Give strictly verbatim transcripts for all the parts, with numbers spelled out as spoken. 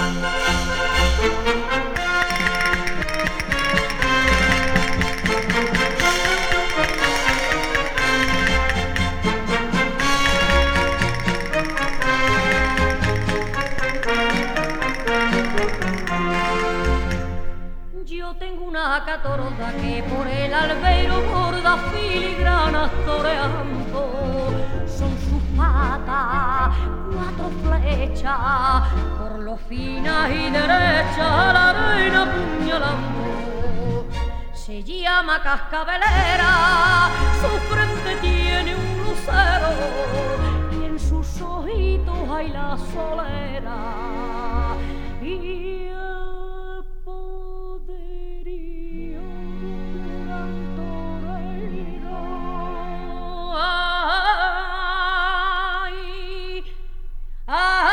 Yo tengo una catorda que por el albero borda filigranas toreando. Son sus patas cuatro flechas, por lo finas y derechas a la arena apuñalando. Se llama cascabelera, su frente tiene un lucero y en sus ojitos hay la solera. Y el poderío de un gran torero. Ay, ay,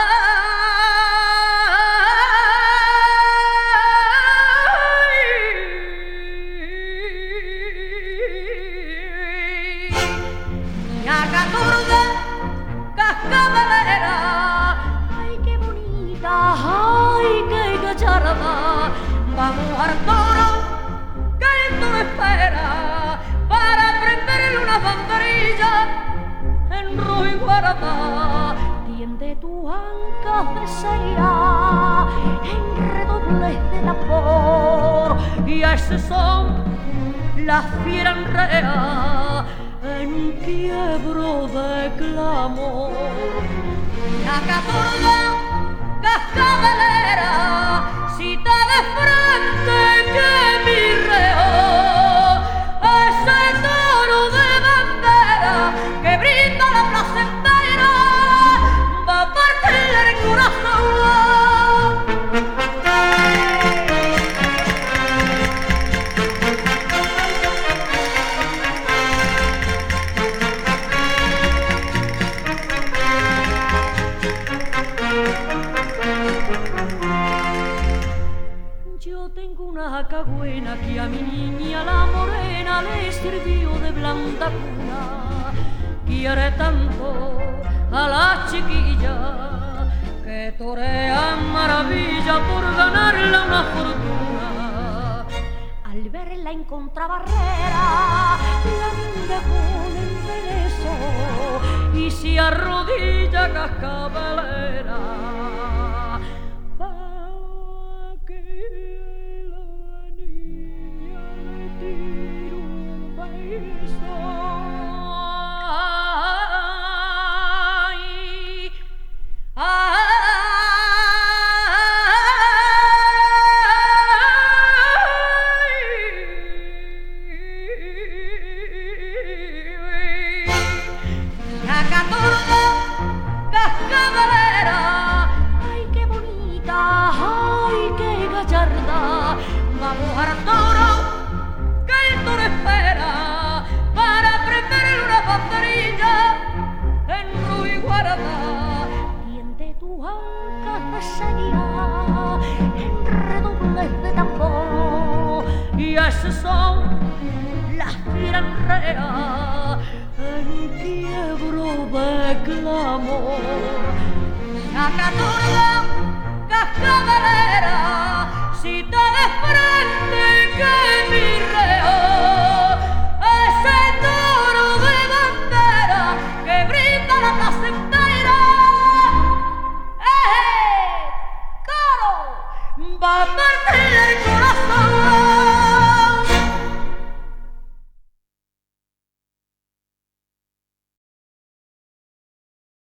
niña catorda, cascabelera, ay qué bonita, ay qué gallarda. Vamos al toro, que el toro espera para prenderle una banderilla en rojo y guarda. Tiende tu ancas de seria en redobles de tambor y a ese son la fiera enrea en un quiebro de clamor. La catorda, cascabelera, si te de frente que mi reo, ese toro de bandera que brinda la plaza entera va a partirle el corazón. Yo tengo una cagüena que a mi niña la morena le sirvió de blanda cuna. Quiere tanto a la chiquilla que torea maravilla por ganarle una fortuna. Al verla en contrabarrera la mira con embeleso y se arrodilla cascabelera. Vamos al toro, que el toro espera para prenderle una banderilla en rojo y guarda. Tiende tu ancas de seria en redobles de tambor y ese son las fiera enrea en un quiebro de clamor. La catorda, cascabelera, si te de frente que mi reo, ese toro de bandera que brinda la plaza entera, ¡eh, toro! Va a partir el